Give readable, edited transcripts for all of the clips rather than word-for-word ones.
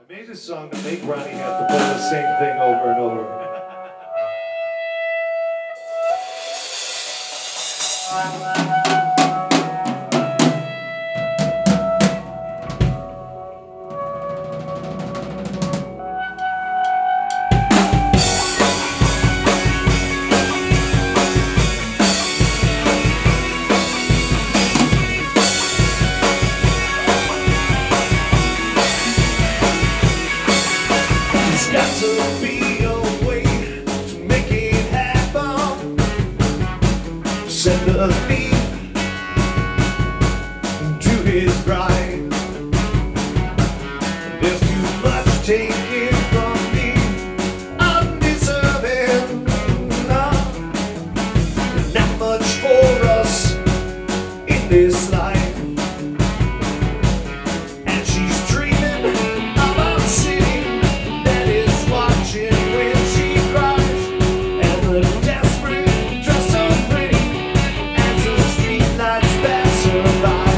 made this song to make Ronnie have to play the same thing over and over. There's got to be a way to make it happen. Send a thief to his bride. There's too much taken from me, undeserving. Not much for us in this life. And she's dreaming of a city that is watching when she cries. And the desperate, dressed so pretty, as the street lights pass her by.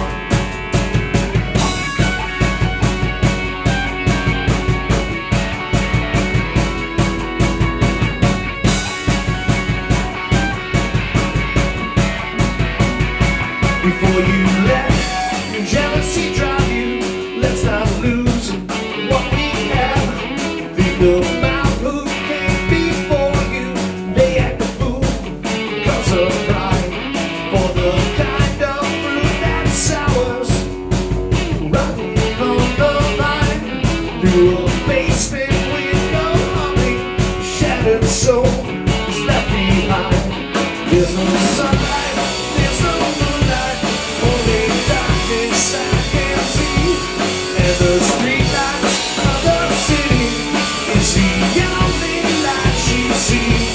Before you let your jealousy drive you, let's not lose what we have. Think about who came before you. They act a fool because of pride. For the kind of fruit that sours, rotten on the vine. Through a basement with no honey, shattered soul is left behind. There's no sunlight, there's no moonlight, only darkness I can see. And the streetlights of the city is the only light she sees.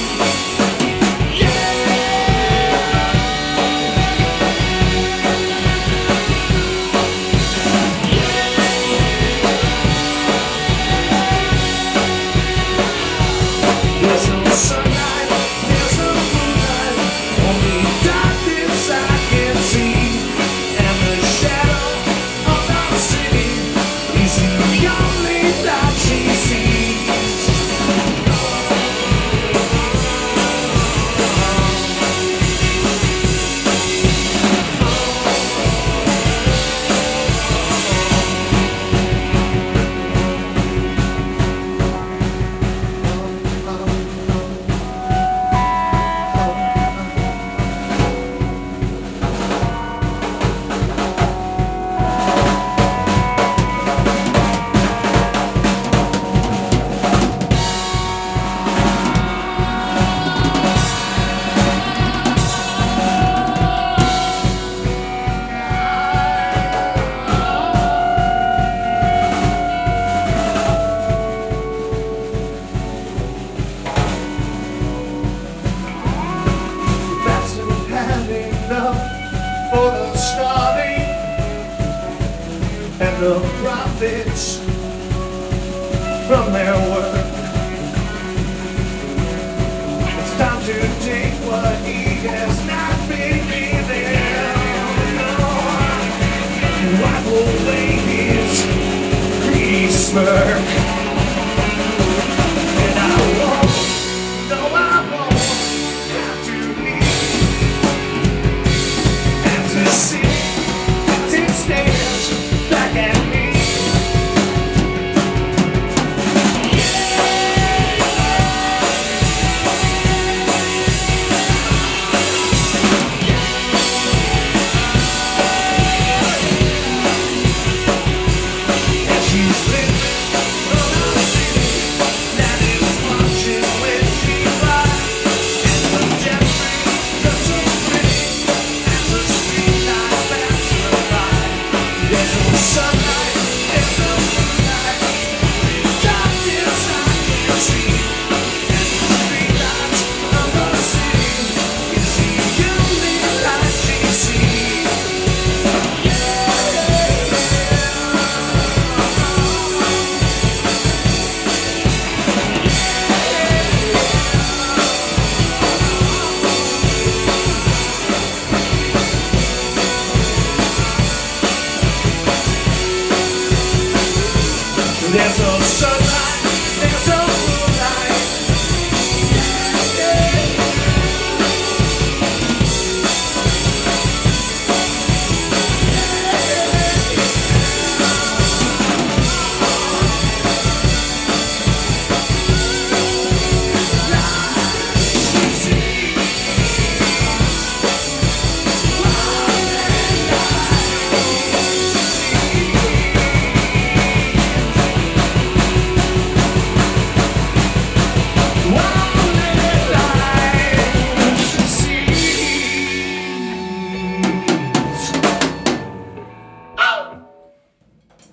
There's no sunlight, there's no moonlight, only darkness I can see. And the shadow of the city is the only light she sees. Hasn't had enough for the starving and the profits from their work. It's time to take what he has not been given and wipe away his greedy smirk. And I won't, no I won't have to leave. As the city stares back at me. And she's living on a city that is watching when she flies. And the desperate, just so pretty, as the street lights pass her by. There's no sunlight, there's no moonlight, only darkness I can see. And the street lights of the city is the only light she sees. There's a